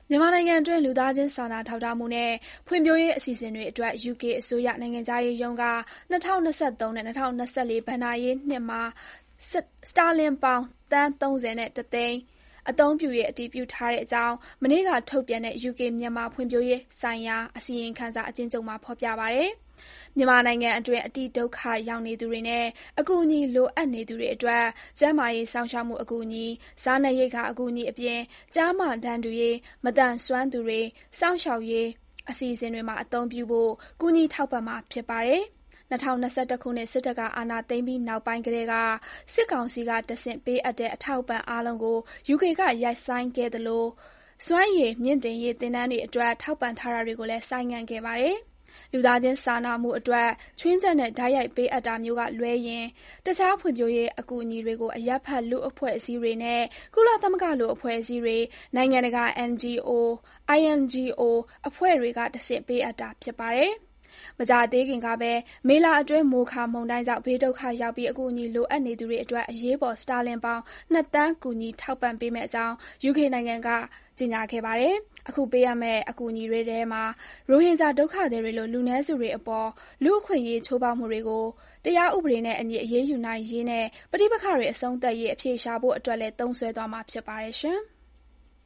မြန်မာနိုင်ငံအတွင်းလူသားချင်းစာနာထောက်ထားမှုနဲ့ဖွံ့ဖြိုးရေးအစီအစဉ်တွေအတွက် UK အစိုးရနိုင်ငံခြားရေးရုံးက2023နဲ့2024ဘဏ္ဍာရေးနှစ်မှာစတာလင်ပေါင်သန်း31 သိန်းအသုံးပြုရေးအတည်ပြုထားတဲ့အကြောင်းမနေ့ကထုတ်ပြန်တဲ့ UK မြန်မာဖွံ့ဖြိုးရေးဆိုင်ရာအစီရင်ခံစာအကျဉ်းချုပ်မှာဖော်ပြပါတယ်။မြန်မာနိုင်ငံအတွင်းအတိဒုက္ခရောက်နေသူတွေနဲ့အကူအညီလိုအပ်နေသူတွေအတွက်ကျန်းမာရေးစောင့်ရှောက်မှုအကူအညီ၊စားနပ်ရိက္ခာအကူအညီအပြင်ကျားမတန်းတူရေး၊မသန်စွမ်းသူတွေစောင့်ရှောက်ရေးအစီအစဉ်တွေမှာအသုံးပြုဖို့ကူညီထောက်ပံ့မှာဖြစ်ပါတယ်။2021ခုနှစ်စစ်တပ်ကအာဏာသိမ်းပြီးနောက်ပိုင်းကတည်းကစစ်ကောင်စီကတဆင့်ပေးအပ်တဲ့အထောက်အပံ့အားလုံးကို UK ကရပ်ဆိုင်းခဲ့သလိုစွမ်းရည်မြှင့်တင်ရေးသင်တန်းတွေအတွက်ထောက်ပံ့ထားတာတွေကိုလည်းဆိုင်းငံ့ခဲ့ပါတယ်။လူသားချင်းစာနာမှုအတွက်ခြွင်းချက်နဲ့တိုက်ရိုက်ပေးအပ်တာမျိုးကလွဲရင်တခြားဖွံ့ဖြိုးရေးအကူအညီတွေကိုအရပ်ဖက်လူ့အဖွဲ့အစည်းတွေနဲ့ကုလသမဂ္ဂလိုအဖွဲ့အစည်းတွေနိုင်ငံတကာ NGO, INGO အဖွဲ့တွေကတဆင့်ပေးအပ်တာဖြစ်ပါတယ်။မကြာသေးခင်ကပဲမေလအတွင်းမိုခါမုန်တိုင်းကြောင့်ဘေးဒုက္ခရောက်ပြီးအကူအညီလိုအပ်နေသူတွေအတွက်အရေးပေါ်စတာလင်ပေါင်2 သန်းကူညီထောက်ပံ့ပေးမယ့်အကြောင်း UK နိုင်ငံကကြေညာခဲ့ပါတယ်။အခုပေးအပ်မယ့်အကူအညီတွေထဲမှာရိုဟင်ဂျာဒုက္ခသည်တွေလိုလူနည်းစုတွေအပေါ်လူ့အခွင့်အရေးချိုးဖောက်မှုတွေကိုတရားဥပဒေနဲ့အညီအရေးယူနိုင်ရေးနဲ့ပဋိပက္ခတွေအဆုံးသတ်ရေးအဖြေရှာဖို့အတွက်လည်းသုံးစွဲသွားမှာဖြစ်ပါတယ်ရှင်။